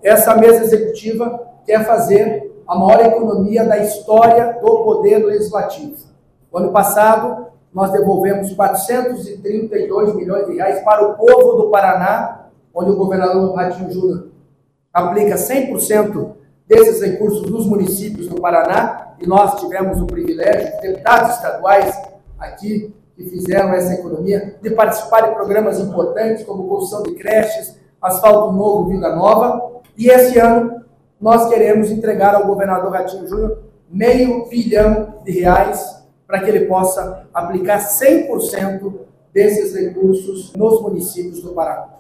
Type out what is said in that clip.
essa mesa executiva quer fazer a maior economia da história do Poder Legislativo. No ano passado, nós devolvemos 432 milhões de reais para o povo do Paraná, onde o governador Ratinho Júnior aplica 100% desses recursos nos municípios do Paraná, e nós tivemos o privilégio de deputados estaduais aqui que fizeram essa economia, de participar de programas importantes como construção de creches, asfalto novo, vida nova, e esse ano nós queremos entregar ao governador Ratinho Júnior R$500 milhão para que ele possa aplicar 100% desses recursos nos municípios do Paraná.